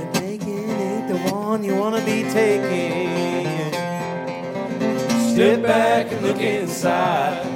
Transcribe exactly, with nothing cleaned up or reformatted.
taking ain't the one you wanna be taking. Step back and look inside.